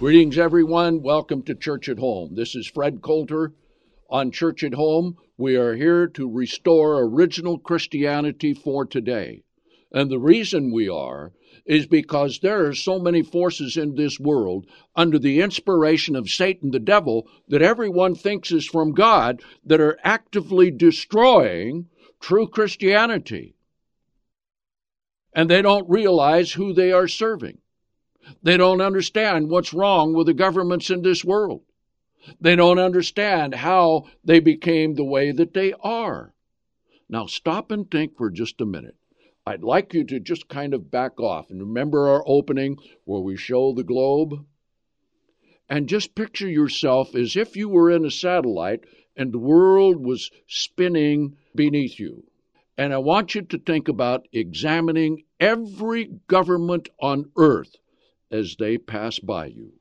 Greetings, everyone. Welcome to Church at Home. This is Fred Coulter. On Church at Home, we are here to restore original Christianity for today. And the reason we are is because there are so many forces in this world under the inspiration of Satan, the devil, that everyone thinks is from God, that are actively destroying true Christianity. And they don't realize who they are serving. They don't understand what's wrong with the governments in this world. They don't understand how they became the way that they are. Now stop and think for just a minute. I'd like you to just kind of back off and remember our opening where we show the globe. And just picture yourself as if you were in a satellite and the world was spinning beneath you. And I want you to think about examining every government on earth as they pass by you.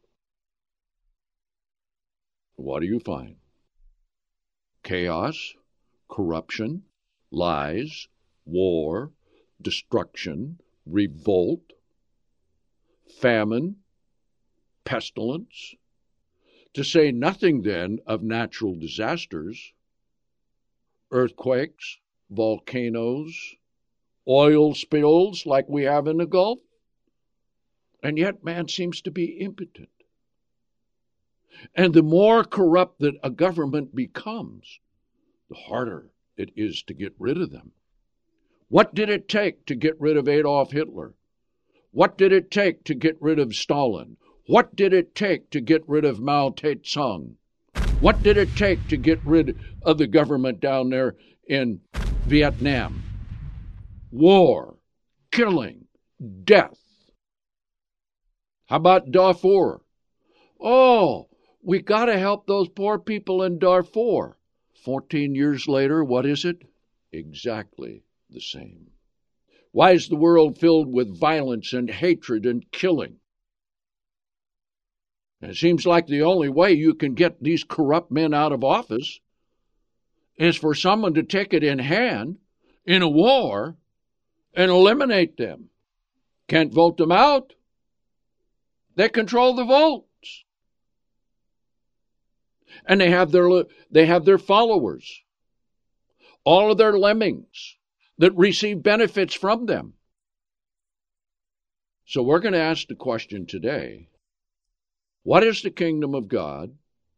What do you find? Chaos, corruption, lies, war, destruction, revolt, famine, pestilence, to say nothing then of natural disasters, earthquakes, volcanoes, oil spills like we have in the Gulf. And yet man seems to be impotent. And the more corrupt that a government becomes, the harder it is to get rid of them. What did it take to get rid of Adolf Hitler? What did it take to get rid of Stalin? What did it take to get rid of Mao Tse-tung? What did it take to get rid of the government down there in Vietnam? War, killing, death. How about Darfur? Oh, we got to help those poor people in Darfur. 14 years later, what is it? Exactly the same. Why is the world filled with violence and hatred and killing? It seems like the only way you can get these corrupt men out of office is for someone to take it in hand in a war and eliminate them. Can't vote them out. They control the votes. And they have their followers, all of their lemmings that receive benefits from them. So we're going to ask the question today, what is the kingdom of God?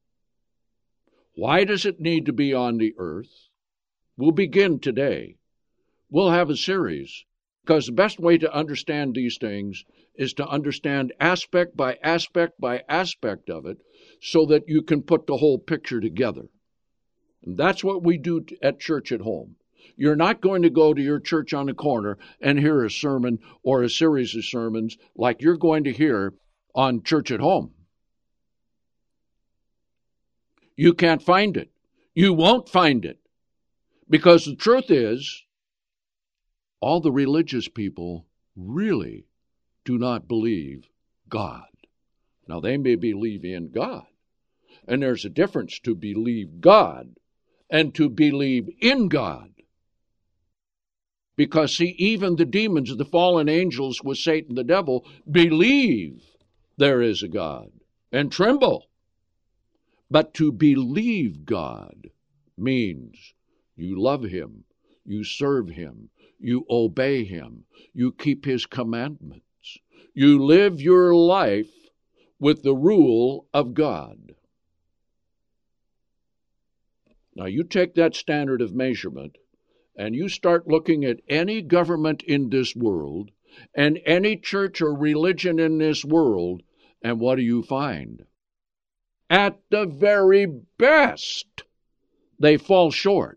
Why does it need to be on the earth? We'll begin today. We'll have a series, because the best way to understand these things is to understand aspect by aspect by aspect of it so that you can put the whole picture together. And that's what we do at Church at Home. You're not going to go to your church on the corner and hear a sermon or a series of sermons like you're going to hear on Church at Home. You can't find it. You won't find it. Because the truth is, all the religious people really do not believe God. Now, they may believe in God, and there's a difference to believe God and to believe in God. Because, see, even the demons, the fallen angels with Satan the devil, believe there is a God and tremble. But to believe God means you love Him, you serve Him, you obey Him, you keep His commandments. You live your life with the rule of God. Now you take that standard of measurement and you start looking at any government in this world and any church or religion in this world, and what do you find? At the very best, they fall short.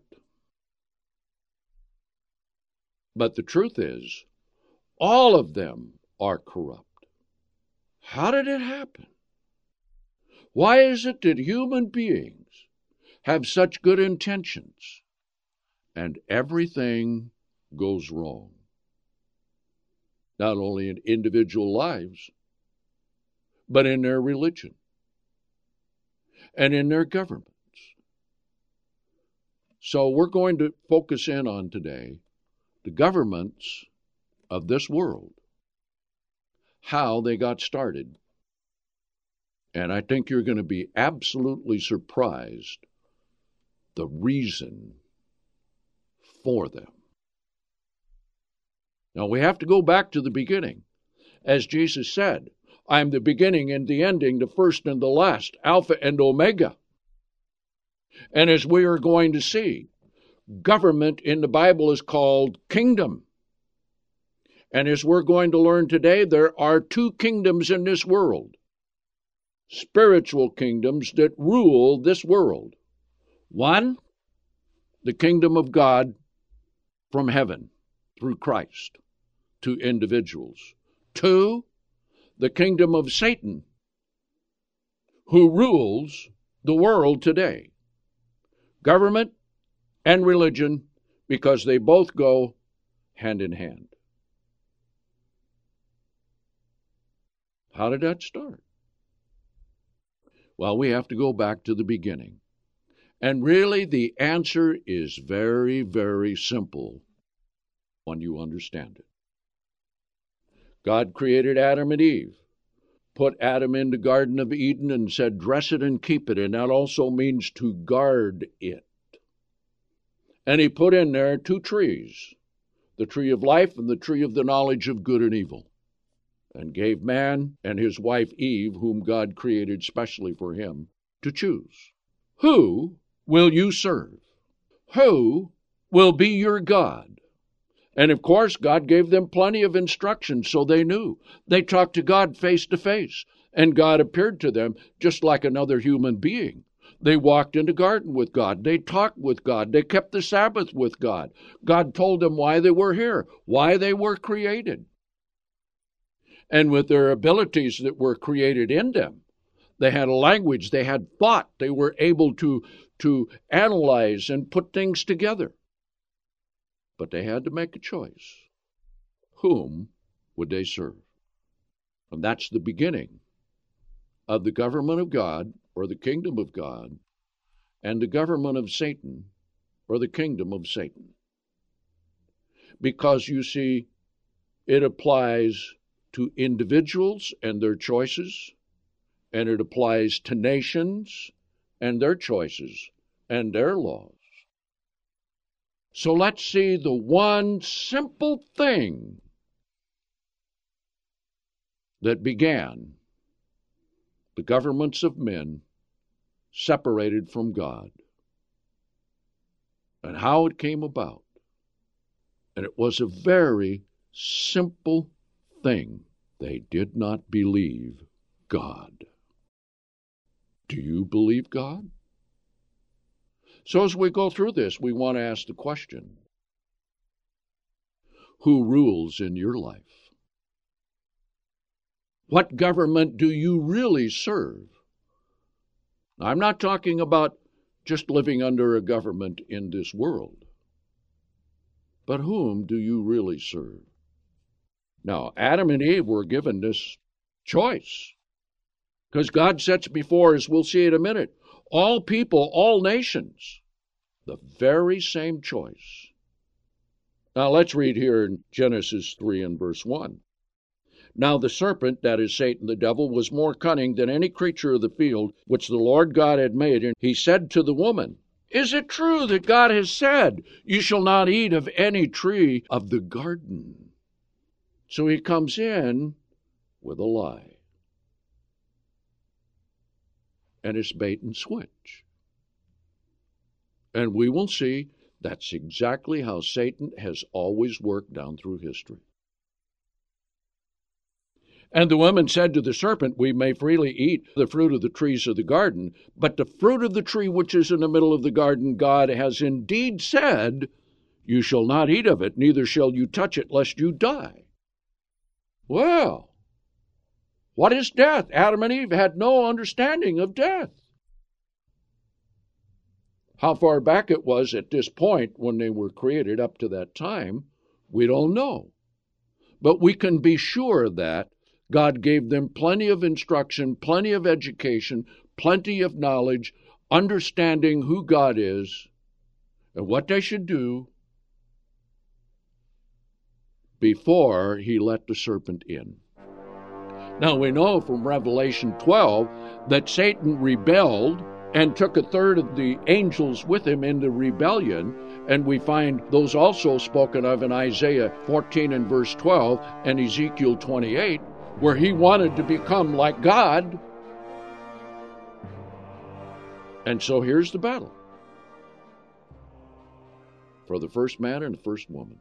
But the truth is, all of them are corrupt. How did it happen? Why is it that human beings have such good intentions and everything goes wrong? Not only in individual lives, but in their religion and in their governments. So we're going to focus in on today the governments of this world, how they got started, And I think you're going to be absolutely surprised the reason for them. Now we have to go back to the beginning. As Jesus said, I am the beginning and the ending, the first and the last, Alpha and Omega. And as we are going to see, government in the Bible is called kingdom. And as we're going to learn today, there are two kingdoms in this world. Spiritual kingdoms that rule this world. One, the kingdom of God from heaven through Christ to individuals. Two, the kingdom of Satan, who rules the world today. Government and religion, because they both go hand in hand. How did that start? Well, we have to go back to the beginning. And really, the answer is very, very simple when you understand it. God created Adam and Eve, put Adam in the Garden of Eden and said, dress it and keep it, and that also means to guard it. And he put in there two trees, the tree of life and the tree of the knowledge of good and evil, and gave man and his wife Eve, whom God created specially for him, to choose. Who will you serve? Who will be your God? And of course, God gave them plenty of instructions, so they knew. They talked to God face to face, and God appeared to them just like another human being. They walked in the garden with God. They talked with God. They kept the Sabbath with God. God told them why they were here, why they were created. And with their abilities that were created in them, they had a language, they had thought, they were able to analyze and put things together. But they had to make a choice. Whom would they serve? And that's the beginning of the government of God, or the kingdom of God, and the government of Satan, or the kingdom of Satan. Because, you see, it applies to individuals and their choices, and it applies to nations and their choices and their laws. So let's see the one simple thing that began the governments of men separated from God, and how it came about. And it was a very simple thing. They did not believe God. Do you believe God? So as we go through this, we want to ask the question, who rules in your life? What government do you really serve? I'm not talking about just living under a government in this world, but whom do you really serve? Now, Adam and Eve were given this choice, because God sets before us, we'll see in a minute, all people, all nations, the very same choice. Now let's read here in Genesis 3 and verse 1. Now the serpent, that is Satan the devil, was more cunning than any creature of the field which the Lord God had made. And he said to the woman, is it true that God has said, you shall not eat of any tree of the garden? So he comes in with a lie. And it's bait and switch. And we will see that's exactly how Satan has always worked down through history. And the woman said to the serpent, we may freely eat the fruit of the trees of the garden, but the fruit of the tree which is in the middle of the garden, God has indeed said, you shall not eat of it, neither shall you touch it, lest you die. Well, what is death? Adam and Eve had no understanding of death. How far back it was at this point when they were created up to that time, we don't know. But we can be sure that God gave them plenty of instruction, plenty of education, plenty of knowledge, understanding who God is and what they should do before he let the serpent in. Now we know from Revelation 12 that Satan rebelled and took a third of the angels with him into rebellion, and we find those also spoken of in Isaiah 14 and verse 12 and Ezekiel 28, where he wanted to become like God. And so here's the battle for the first man and the first woman.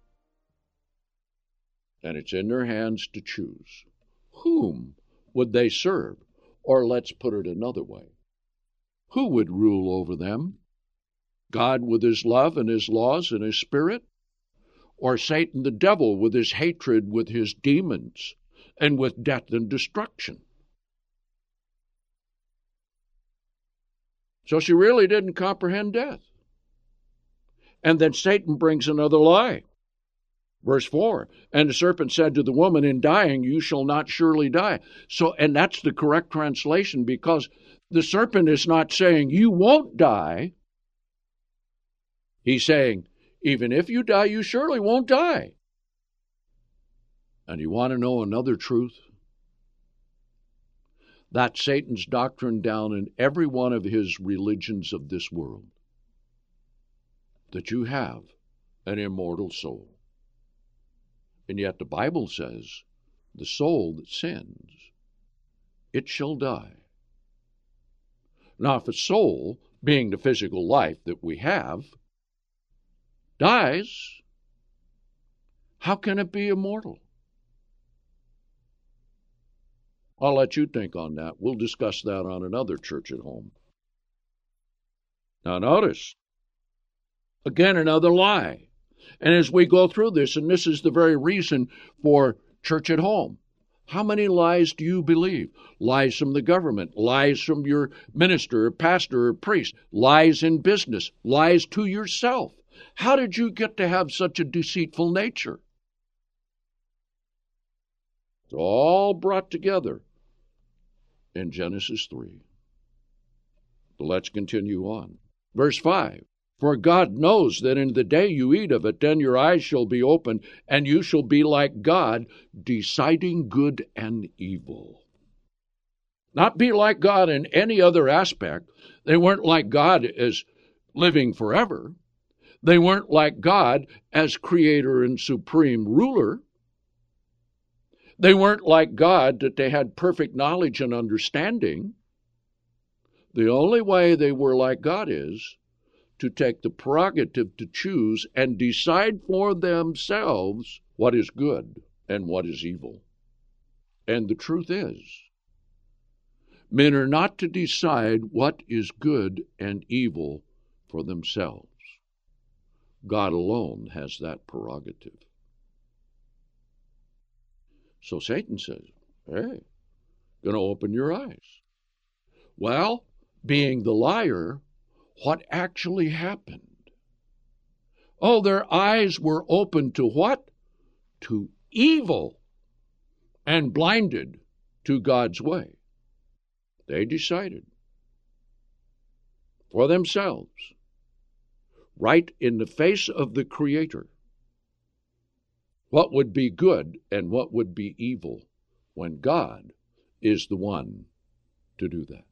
And it's in their hands to choose. Whom would they serve? Or let's put it another way. Who would rule over them? God with his love and his laws and his spirit? Or Satan the devil with his hatred, with his demons, and with death and destruction? So she really didn't comprehend death. And then Satan brings another lie. Verse 4, and the serpent said to the woman, in dying you shall not surely die. So, and that's the correct translation, because the serpent is not saying you won't die. He's saying, even if you die, you surely won't die. And you want to know another truth? That's Satan's doctrine down in every one of his religions of this world. That you have an immortal soul. And yet the Bible says, the soul that sins, it shall die. Now, if a soul, being the physical life that we have, dies, how can it be immortal? I'll let you think on that. We'll discuss that on another Church at Home. Now notice, again, another lie. And as we go through this, and this is the very reason for Church at Home, how many lies do you believe? Lies from the government, lies from your minister or pastor or priest, lies in business, lies to yourself. How did you get to have such a deceitful nature? It's all brought together in Genesis 3. But let's continue on. Verse 5. For God knows that in the day you eat of it, then your eyes shall be opened, and you shall be like God, deciding good and evil. Not be like God in any other aspect. They weren't like God as living forever. They weren't like God as creator and supreme ruler. They weren't like God that they had perfect knowledge and understanding. The only way they were like God is to take the prerogative to choose and decide for themselves what is good and what is evil. And the truth is, men are not to decide what is good and evil for themselves. God alone has that prerogative. So Satan says, hey, going to open your eyes. Well, being the liar, what actually happened? Oh, their eyes were open to what? To evil, and blinded to God's way. They decided for themselves, right in the face of the Creator, what would be good and what would be evil, when God is the one to do that.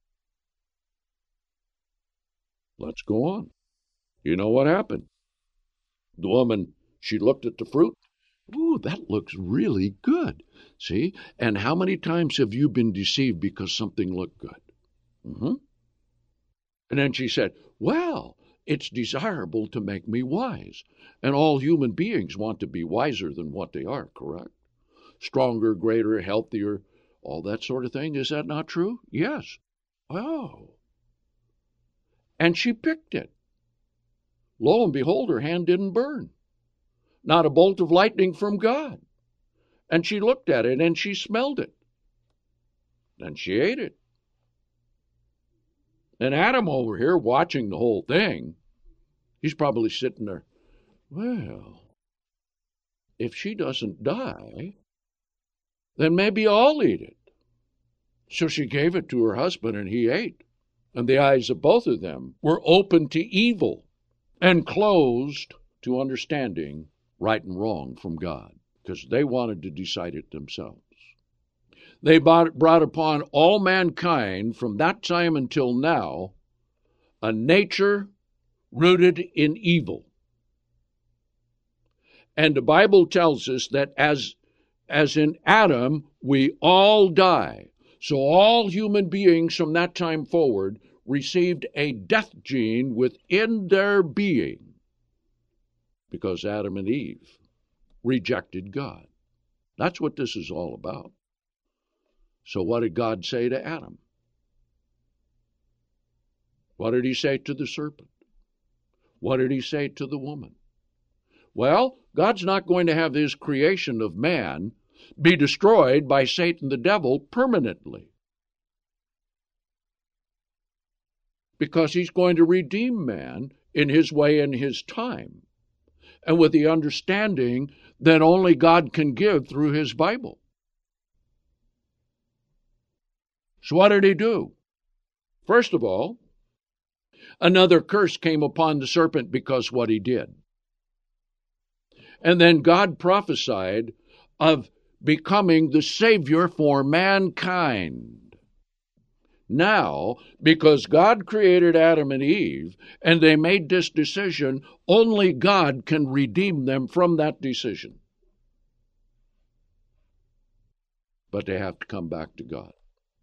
Let's go on. You know what happened? The woman, she looked at the fruit. Ooh, that looks really good. See? And how many times have you been deceived because something looked good? And then she said, well, it's desirable to make me wise. And all human beings want to be wiser than what they are, correct? Stronger, greater, healthier, all that sort of thing. Is that not true? Yes. Oh. And she picked it. Lo and behold, her hand didn't burn. Not a bolt of lightning from God. And she looked at it and she smelled it. Then she ate it. And Adam over here watching the whole thing, he's probably sitting there, well, if she doesn't die, then maybe I'll eat it. So she gave it to her husband and he ate. And the eyes of both of them were open to evil and closed to understanding right and wrong from God, because they wanted to decide it themselves. They brought upon all mankind from that time until now a nature rooted in evil. And the Bible tells us that as in Adam, we all die. So all human beings from that time forward received a death gene within their being because Adam and Eve rejected God. That's what this is all about. So what did God say to Adam? What did he say to the serpent? What did he say to the woman? Well, God's not going to have his creation of man be destroyed by Satan the devil permanently, because he's going to redeem man in his way and his time, and with the understanding that only God can give through his Bible. So what did he do? First of all, another curse came upon the serpent because what he did. And then God prophesied of becoming the Savior for mankind. Now, because God created Adam and Eve, and they made this decision, only God can redeem them from that decision. But they have to come back to God.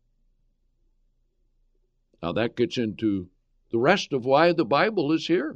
Now that gets into the rest of why the Bible is here.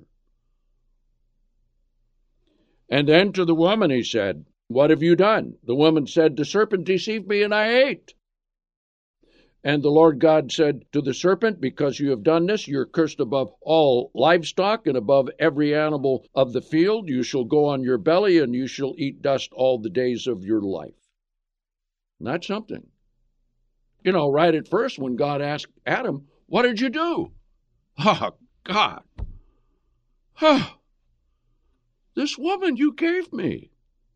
And then to the woman he said, "What have you done?" The woman said, "The serpent deceived me, and I ate." And the Lord God said to the serpent, "Because you have done this, you're cursed above all livestock and above every animal of the field. You shall go on your belly, and you shall eat dust all the days of your life." And that's something. You know, right at first when God asked Adam, "What did you do?" Oh, God. Oh, this woman you gave me.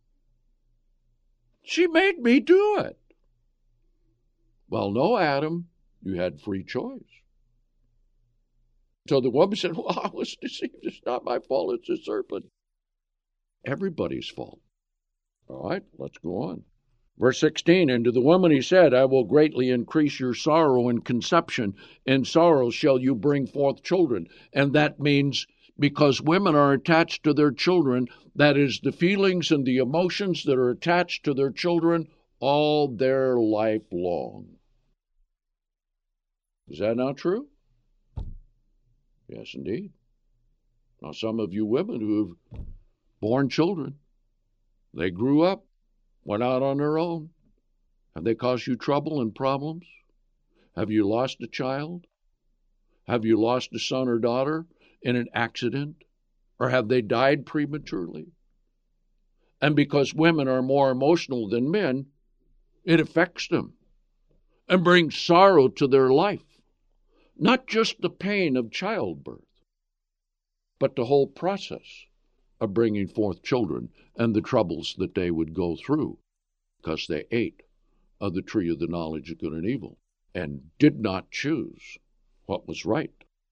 She made me do it. Well, no, Adam, you had free choice. So the woman said, "Well, I was deceived. It's not my fault. It's the serpent." Everybody's fault. All right, let's go on. Verse 16, "And to the woman he said, I will greatly increase your sorrow in conception. In sorrow shall you bring forth children." And that means because women are attached to their children, that is, the feelings and the emotions that are attached to their children all their life long. Is that not true? Yes, indeed. Now, some of you women who have born children, they grew up, went out on their own. Have they caused you trouble and problems? Have you lost a child? Have you lost a son or daughter in an accident? Or have they died prematurely? And because women are more emotional than men, it affects them and brings sorrow to their life. Not just the pain of childbirth, but the whole process of bringing forth children and the troubles that they would go through because they ate of the tree of the knowledge of good and evil and did not choose what was right.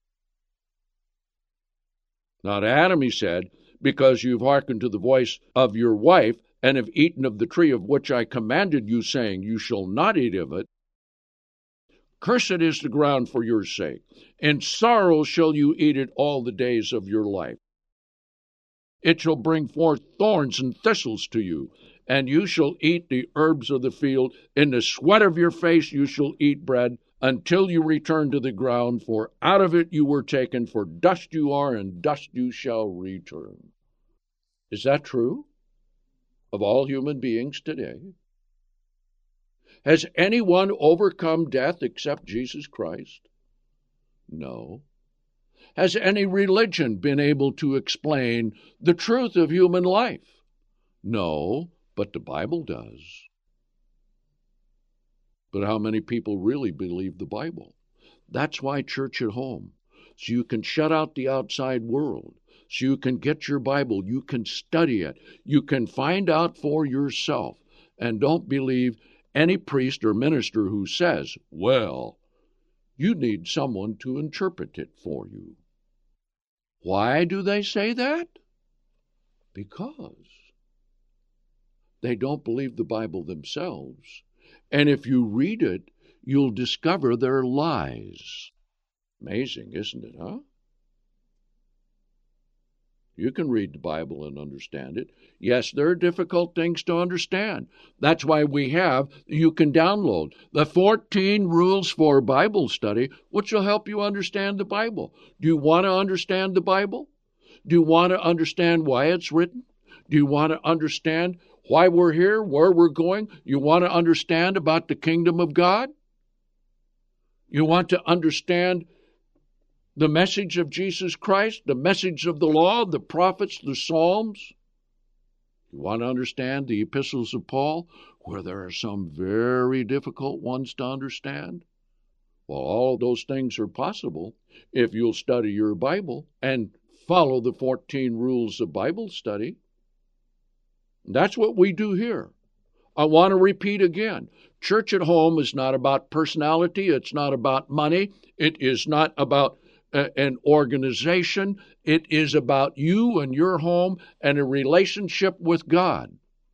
Now to Adam he said, "Because you've hearkened to the voice of your wife and have eaten of the tree of which I commanded you, saying, you shall not eat of it, cursed is the ground for your sake. In sorrow shall you eat it all the days of your life. It shall bring forth thorns and thistles to you, and you shall eat the herbs of the field. In the sweat of your face you shall eat bread, until you return to the ground, for out of it you were taken, for dust you are, and dust you shall return." Is that true of all human beings today? Has anyone overcome death except Jesus Christ? No. Has any religion been able to explain the truth of human life? No, but the Bible does. But how many people really believe the Bible? That's why Church at Home. So you can shut out the outside world. So you can get your Bible. You can study it. You can find out for yourself. And don't believe any priest or minister who says, "Well, you need someone to interpret it for you." Why do they say that? Because they don't believe the Bible themselves, And if you read it, you'll discover their lies. Amazing, isn't it, huh? You can read the Bible and understand it. Yes, there are difficult things to understand. That's why you can download the 14 Rules for Bible Study, which will help you understand the Bible. Do you want to understand the Bible? Do you want to understand why it's written? Do you want to understand why we're here, where we're going? You want to understand about the kingdom of God? You want to understand the message of Jesus Christ, the message of the law, the prophets, the Psalms? You want to understand the epistles of Paul, where there are some very difficult ones to understand? Well, all of those things are possible if you'll study your Bible and follow the 14 rules of Bible study. That's what we do here. I want to repeat again. Church at Home is not about personality. It's not about money. It is not about an organization. It is about you and your home and a relationship with God.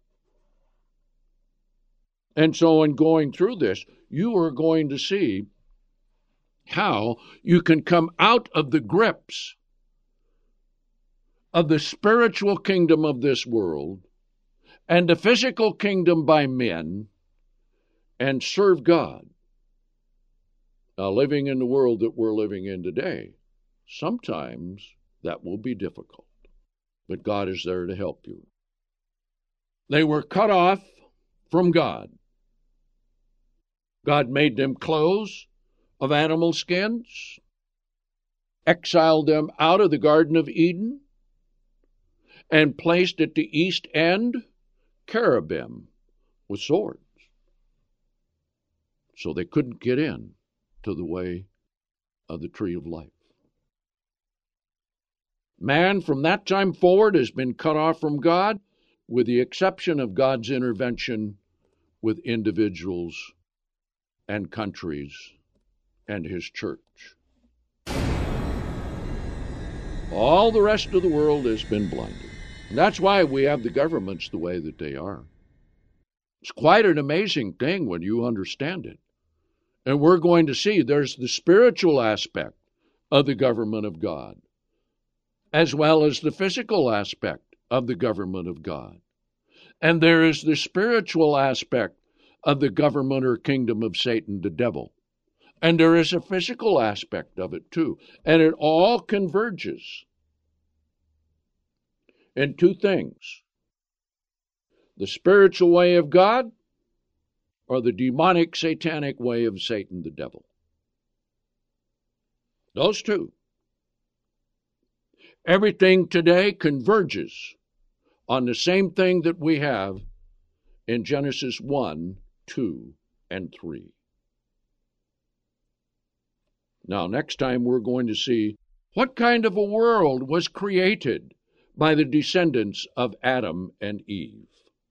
And so in going through this, you are going to see how you can come out of the grips of the spiritual kingdom of this world and the physical kingdom by men and serve God. Now, living in the world that we're living in today, sometimes that will be difficult, but God is there to help you. They were cut off from God. God made them clothes of animal skins, exiled them out of the Garden of Eden, and placed at the east end cherubim with swords. So they couldn't get in to the way of the tree of life. Man from that time forward has been cut off from God, with the exception of God's intervention with individuals and countries and his church. All the rest of the world has been blinded. And that's why we have the governments the way that they are. It's quite an amazing thing when you understand it. And we're going to see there's the spiritual aspect of the government of God, as well as the physical aspect of the government of God. And there is the spiritual aspect of the government or kingdom of Satan, the devil. And there is a physical aspect of it too. And it all converges in two things: the spiritual way of God or the demonic, satanic way of Satan, the devil. Those two. Everything today converges on the same thing that we have in Genesis 1, 2, and 3. Now, next time we're going to see what kind of a world was created by the descendants of Adam and Eve.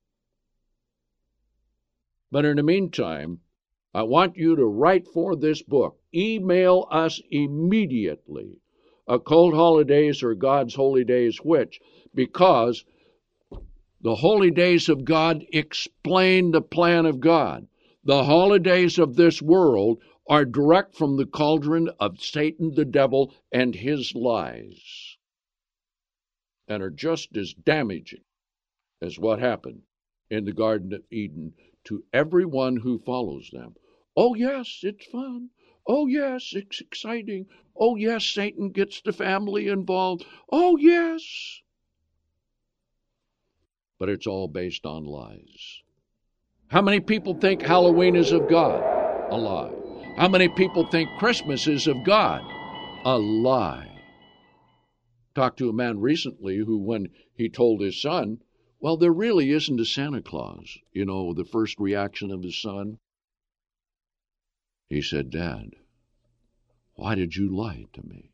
But in the meantime, I want you to write for this book. Email us immediately. Occult holidays or God's holy days, which? Because the holy days of God explain the plan of God. The holidays of this world are direct from the cauldron of Satan, the devil, and his lies, and are just as damaging as what happened in the Garden of Eden to everyone who follows them. Oh, yes, it's fun. Oh, yes, it's exciting. Oh, yes, Satan gets the family involved. Oh, yes. But it's all based on lies. How many people think Halloween is of God? A lie. How many people think Christmas is of God? A lie. Talked to a man recently who, when he told his son, well, there really isn't a Santa Claus, the first reaction of his son, he said, Dad, why did you lie to me?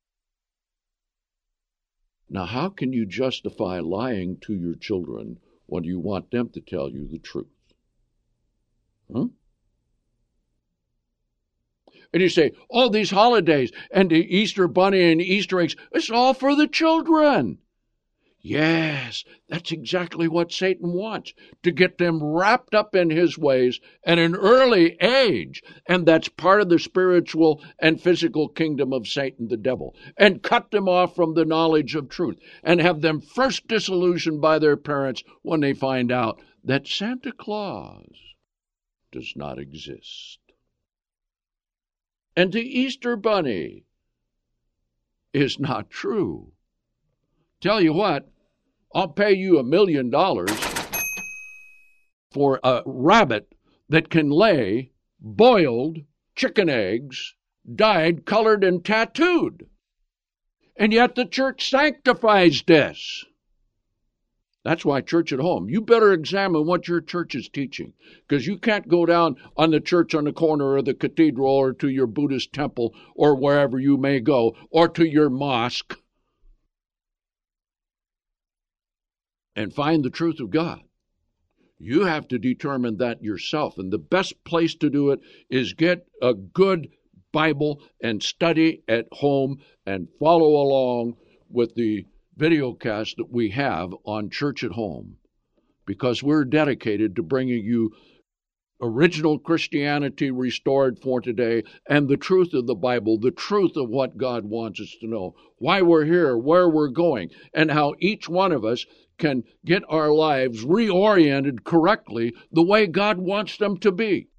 Now, how can you justify lying to your children when you want them to tell you the truth? And you say, oh, these holidays and the Easter bunny and Easter eggs, it's all for the children. Yes, that's exactly what Satan wants, to get them wrapped up in his ways at an early age. And that's part of the spiritual and physical kingdom of Satan, the devil, and cut them off from the knowledge of truth and have them first disillusioned by their parents when they find out that Santa Claus does not exist. And the Easter Bunny is not true. Tell you what, I'll pay you $1 million for a rabbit that can lay boiled chicken eggs, dyed, colored, and tattooed. And yet the church sanctifies this. That's why Church at Home, you better examine what your church is teaching, because you can't go down on the church on the corner of the cathedral or to your Buddhist temple or wherever you may go, or to your mosque, and find the truth of God. You have to determine that yourself, and the best place to do it is get a good Bible and study at home and follow along with the videocast that we have on Church at Home, because we're dedicated to bringing you original Christianity restored for today and the truth of the Bible, the truth of what God wants us to know, why we're here, where we're going, and how each one of us can get our lives reoriented correctly the way God wants them to be.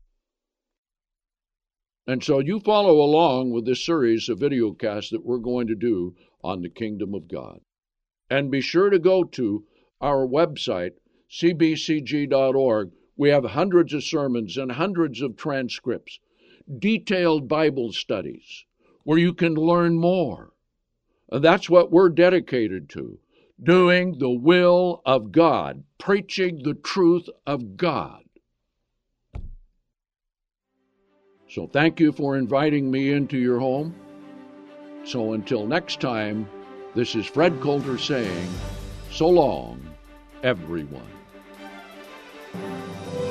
And so you follow along with this series of videocasts that we're going to do on the kingdom of God. And be sure to go to our website, cbcg.org. We have hundreds of sermons and hundreds of transcripts, detailed Bible studies, where you can learn more. And that's what we're dedicated to, doing the will of God, preaching the truth of God. So thank you for inviting me into your home. So until next time, this is Fred Coulter saying, so long, everyone.